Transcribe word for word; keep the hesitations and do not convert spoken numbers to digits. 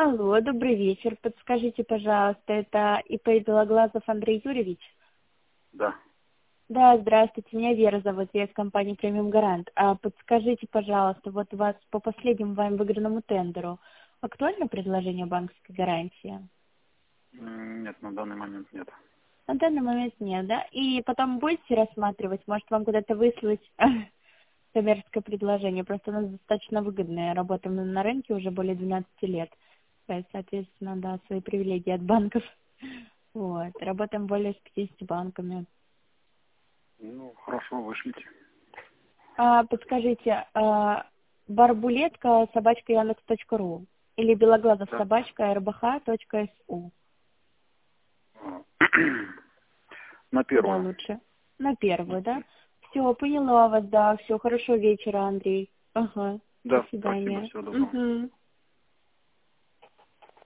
Алло, добрый вечер. Подскажите, пожалуйста, это ИП Белоглазов Андрей Юрьевич? Да. Да, здравствуйте, меня Вера зовут, я из компании Премиум Гарант. А подскажите, пожалуйста, вот у вас по последнему вами выигранному тендеру актуально предложение банковской гарантии? М, Нет, на данный момент нет. На данный момент нет, да? И потом будете рассматривать, может, вам куда-то выслать коммерческое предложение? Просто у нас достаточно выгодное, работаем мы на рынке уже более двенадцати лет. То есть, соответственно, да, свои привилегии от банков. Вот, работаем более с пятьюдесятью банками. Ну, хорошо, вышлите. А, подскажите, а, барбулетка собачка яндекс точка ру или белоглазов Да. собачка рбх точка су? А, На Куда первую. лучше? На первую, да? Все, поняла вас, да. Все, хорошего вечера, Андрей. Ага, до Да, спасибо, свидания. всего доброго. Угу.